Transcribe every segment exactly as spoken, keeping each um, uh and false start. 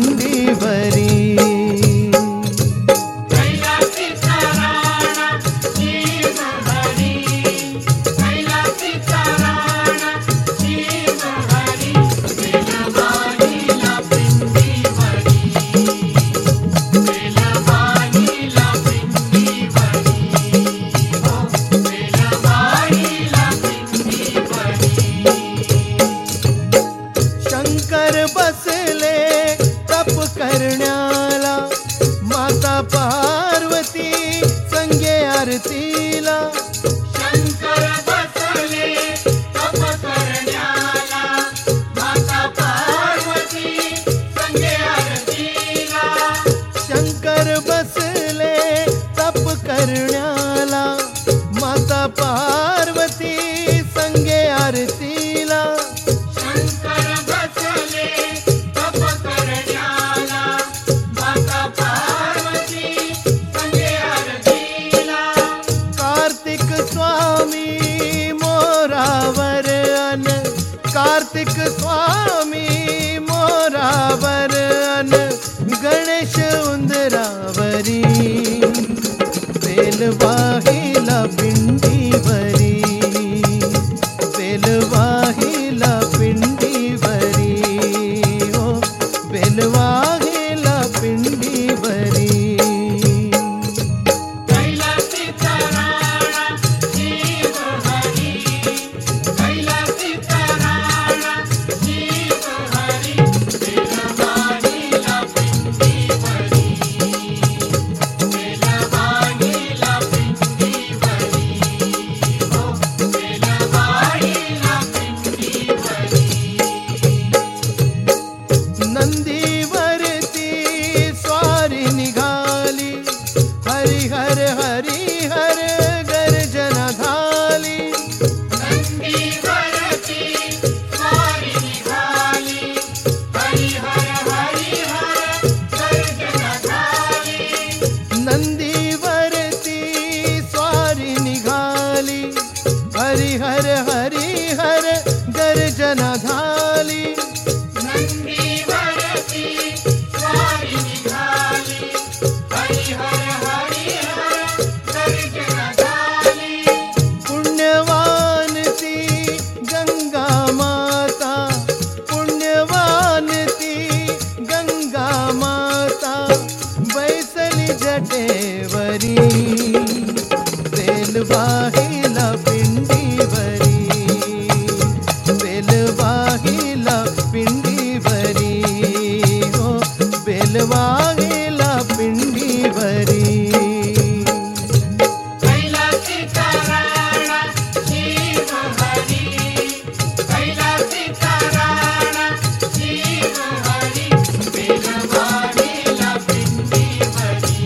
पिंडीवरी। शंकर बसले तप करण्याला, माता पार्वती संगे आरतीला। शंकर बसले तप करण्याला, माता पार्वती संगे आरतीला। शंकर बसले तप करण्याला, माता पार्वती संगे आरतीला। शंकर बसले तप करण्याला, माता पार्वती संगे आरतीला। कार्तिक स्वामी मोरावर अन, कार्तिक स्वामी मोरावर अन, गणेश उंदरावरी। बेलवाहिला पिंडीवरी, बेलवाहिला पिंडीवरी, ओ बेलवाहिला पिंडीवरी। कैलासीचा राणा शिव हरी, कैलासीचा राणा शिव हरी। बेलवाहिला पिंडीवरी, बेलवाहिला पिंडीवरी, ओ बेलवाहिला पिंडीवरी। नंदीवरती स्वारी निघाली, हरिहर हरिहर गर्जना झाली। नंदीवरती स्वारी निघाली, हरिहर हरिहर गर्जना झाली। नंदीवरती स्वारी निघाली, हरिहर हरिहर गर्जना झाली। नंदीवरती स्वारी निघाली, हरिहर हरिहर गर्जना झाली। पुण्यवान ती गंगा माता, पुण्यवान ती गंगा माता, बैसली जटेवरी। बेलवाहिला पिंडीवरी, बेलवाहिला पिंडीवरी, ओ बेलवाहिला पिंडीवरी। कैलासीचा राणा शिव हरी, कैलासीचा राणा शिव हरी। बेलवाहिला पिंडीवरी,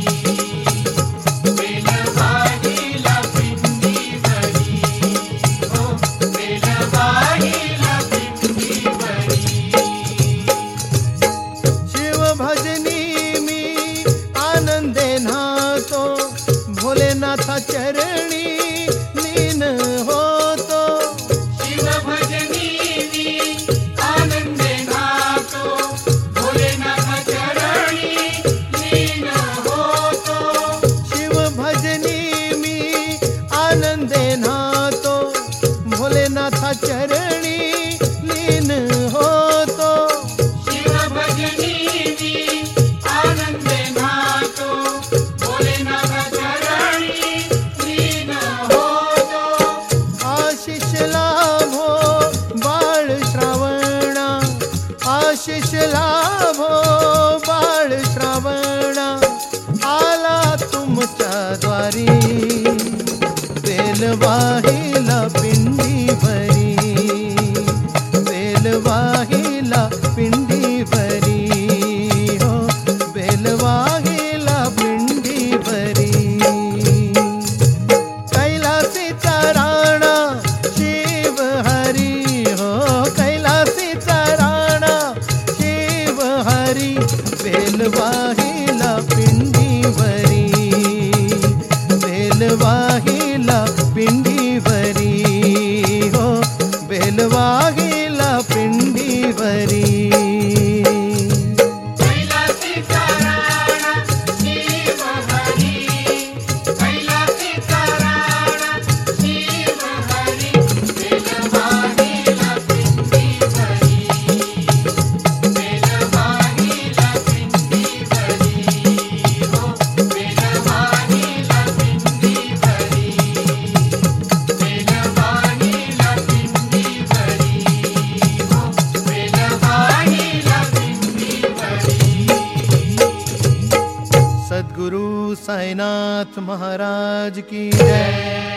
बेलवाहिला पिंडीवरी, ओ बेलवाहिला पिंडीवरी। शिव भजनी मी आनंदे न्हातो, भोलेनाथा चरणी लीन होतो। शिव भजनी मी आनंदे न्हातो, भोलेनाथ चरणी लीन होतो। शिव भजनी मी आनंदे न्हातो, भोलेनाथा चरणी लीन होतो। शिव भजनी मी आनंदे न्हातो, भोलेनाथ चरणी लीन होतो। आशिष लाभो बाळ श्रावणा, आशिष लाभो बाळ श्रावणा, आला तुमच्या द्वारी। बेलवाहिला पिंडीवरी, बेलवाहिला पिंडीवरी, हो बेलवाहिला पिंडीवरी। कैलासीचा राणा शिव हरी, हो कैलासीचा राणा शिव हरी। बेलवाहिला पिंडीवरी, बेलवाहिला पिंडीवरी, हो बेलवाहिला पिंडीवरी। कैलासीचा गुरु साईनाथ महाराज की जय।